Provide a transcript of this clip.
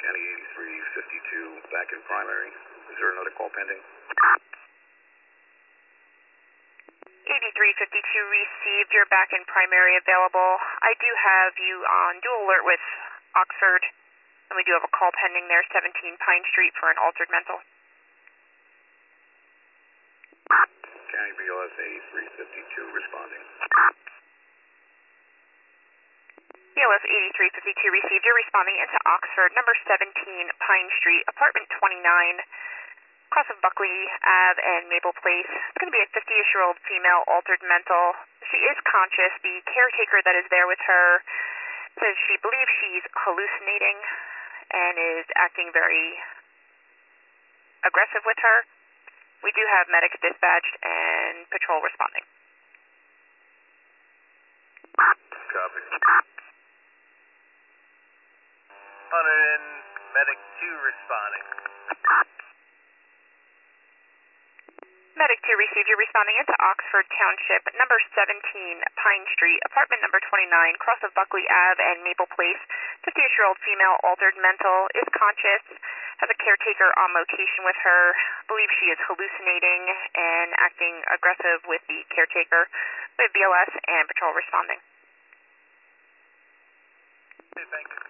County 8352, back in primary. Is there another call pending? 8352 received. You're back in primary available. I do have you on dual alert with Oxford, and we do have a call pending there, 17 Pine Street, for an altered mental. County BLS 8352 responding. BLS 8352 received. You're responding into Oxford, number 17 Pine Street, apartment 29, cross of Buckley Ave and Maple Place. It's going to be a 50-ish-year-old female, altered mental. She is conscious. The caretaker that is there with her says she believes she's hallucinating and is acting very aggressive with her. We do have medics dispatched and patrol responding. Copy. 100 and medic 2 responding. Medic 2 received. You're responding into Oxford Township, number 17 Pine Street, apartment number 29, cross of Buckley Ave and Maple Place. 50-ish-year-old female, altered mental, is conscious, has a caretaker on location with her, believes she is hallucinating and acting aggressive with the caretaker. We have BLS and patrol responding. Okay, thank you.